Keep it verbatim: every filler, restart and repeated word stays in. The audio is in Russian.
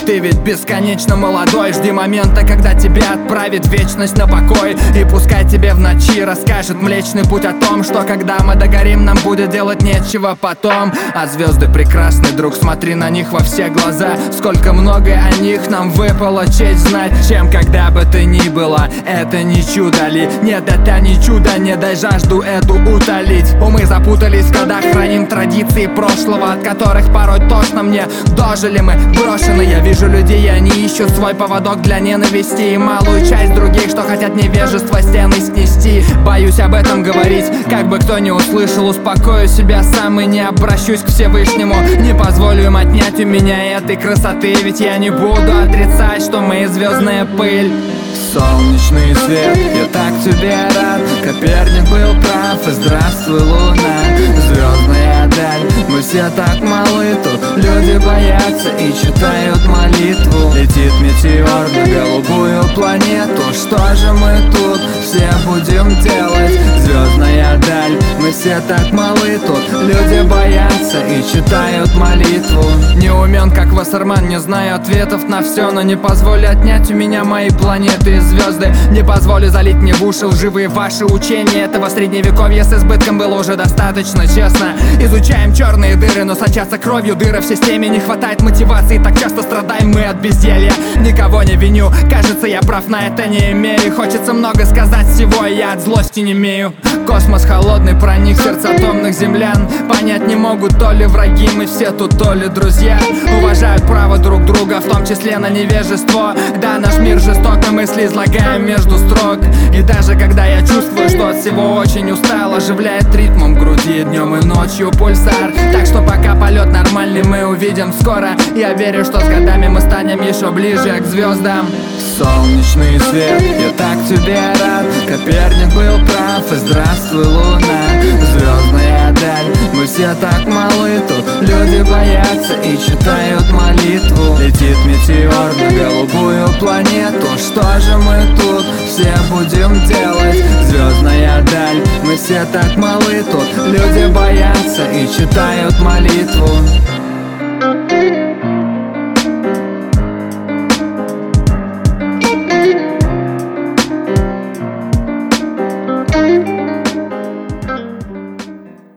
Ты ведь бесконечно молодой. Жди момента, когда тебя отправит вечность на покой. И пускай тебе в ночи расскажет Млечный Путь о том, что когда мы догорим, нам будет делать нечего потом. А звезды прекрасны, друг, смотри на них во все глаза. Сколько много о них нам выпало честь знать. Чем когда бы ты ни была, это не чудо ли? Нет, это не чудо, не дай жажду эту утолить. Умы запутались, когда храним традиции прошлого, от которых порой тошно мне. Дожили мы, брошены. Я вижу людей, они ищут свой поводок для ненависти. И малую часть других, что хотят невежество стены снести. Боюсь об этом говорить, как бы кто не услышал. Успокою себя сам и не обращусь к Всевышнему. Не позволю им отнять у меня этой красоты, ведь я не буду отрицать, что мы звездная пыль. Солнечный свет, я так тебе рад. Коперник был прав, и здравствуй, луна. Звездная даль, мы все так малы. Тут люди боятся и читают молитву. Летит метеор на голубую планету. Что же мы тут все будем делать? Звездная даль, мы все так малы. Тут люди боятся и читают молитву. Не умен, как Вассерман, не знаю ответов на все, но не позволю отнять у меня мои планеты и звезды. Не позволю залить мне в уши лживые ваши учения. Этого средневековья с избытком было уже достаточно, честно. Изучаем черные дыры, но сочатся кровью дыры в системе. Не хватает мотивации, так часто страдаем мы от безделья. Никого не виню, кажется, я прав на это не имею. Хочется много сказать всего, я от злости не имею. Космос холодный, проник в сердца томных землян. Понять не могут, то ли враги мы все тут, то ли друзья. Уважают право друг друга, в том числе на невежество. Да, наш мир жесток, но мысли излагаем между строк. И даже когда я чувствую, что от всего очень устал, оживляет ритмом в груди днем и ночью пульсар. Так что пока полет нормальный мы увидим скоро. Я верю, что с годами мы станем еще ближе к звездам. Солнечный свет, я так тебе рад. Коперник был прав, и здравствуй, луна. Звездная даль, мы все так малы. Тут люди боятся и читают молитву. Летит метеор на голубую планету. Что же мы тут все будем делать? Звездная даль, мы все так малы. Тут люди боятся и читают молитву.